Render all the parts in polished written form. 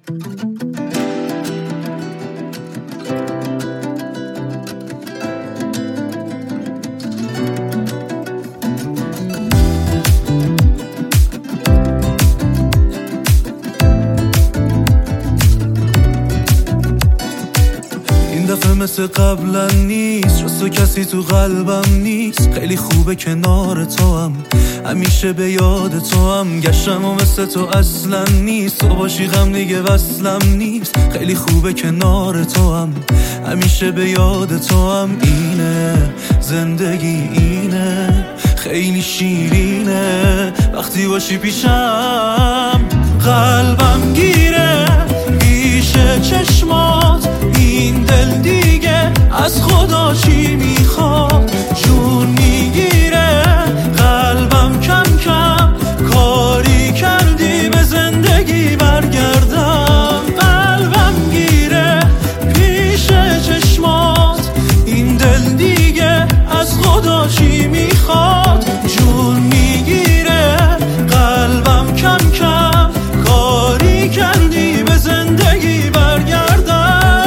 دفعه مثل قبلا نیست، جز تو کسی تو قلبم نیست. خیلی خوبه کنار تو هم، همیشه به یاد تو هم. گشتم و مثل تو اصلا نیست، تو باشی غم دیگه وصلم نیست. خیلی خوبه کنار تو هم، همیشه به یاد تو هم. اینه زندگی، اینه خیلی شیرینه وقتی باشی پیشم. قلبم گیره پیش چشمات، این دل دیگه از خدا چی میخواد؟ جون میگیره قلبم کم کم، کاری کردی به زندگی برگردم. قلبم گیره پیش چشمات، این دل دیگه از خدا چی میخواد؟ جون میگیره قلبم کم کم، کاری کردی به زندگی برگردم.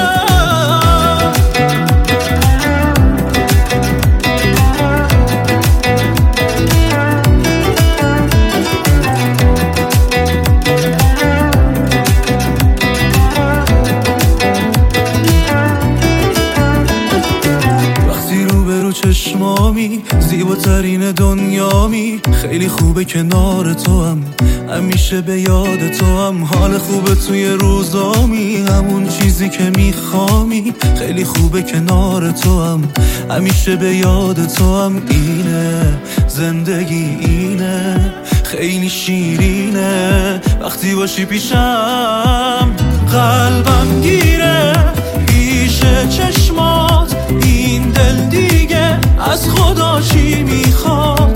چشمامی زیباترین دنیامی، خیلی خوبه کنار تو هم، همیشه به یاد تو هم. حال خوبه توی روزامی، همون چیزی که میخوامی. خیلی خوبه کنار تو هم، همیشه به یاد تو هم. اینه زندگی، اینه خیلی شیرینه وقتی باشی پیشم. قلبم گیره پیش چشمات، این دل دیگه از خدا چی میخواد؟